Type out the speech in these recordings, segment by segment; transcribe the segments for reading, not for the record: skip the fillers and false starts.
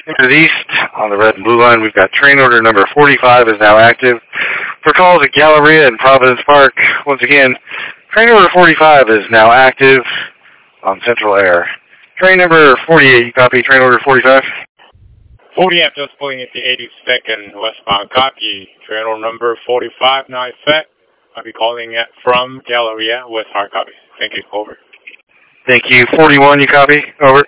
To the east, on the red and blue line, we've got train order number 45 is now active for calls at Galleria and Providence Park. Once again, train order 45 is now active on Central Air. Train number 48, you copy train order 45? 40, just pulling at the 82nd westbound, copy. Train order number 45, now set. I'll be calling it from Galleria, West Hard copy. Thank you, over. Thank you. 41, you copy, over.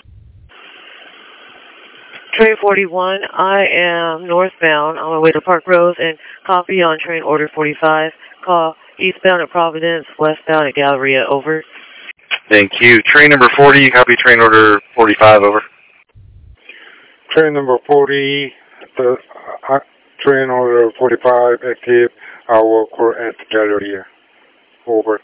Train 41, I am northbound on my way to Park Rose and copy on train order 45. Call eastbound at Providence, westbound at Galleria, over. Thank you. Train number 40, you copy train order 45, over. Train number 40, train order 45 active, I will call at Galleria, over.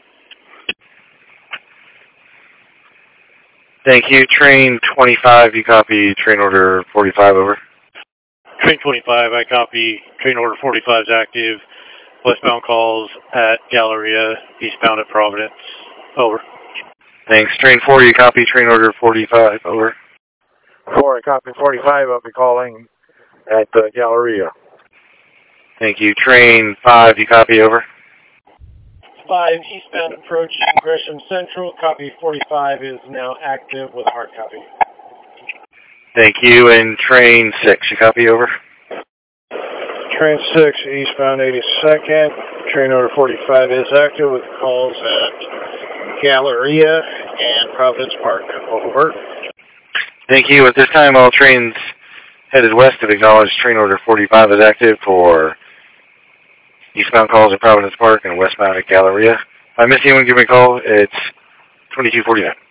Thank you. Train 25, you copy train order 45, over. Train 25, I copy. Train order 45 is active. Westbound calls at Galleria, eastbound at Providence, over. Thanks. Train 40, you copy train order 45, over. 4, I copy 45, I'll be calling at Galleria. Thank you. Train 5, you copy, over. 5, eastbound approaching Gresham Central, copy 45 is now active with hard copy. Thank you. And train 6, you copy, over. Train 6, eastbound 82nd, train order 45 is active with calls at Galleria and Providence Park, over. Thank you. At this time, all trains headed west have acknowledged train order 45 is active for eastbound calls at Providence Park and westbound at Galleria. If I miss anyone, give me a call. It's 2249.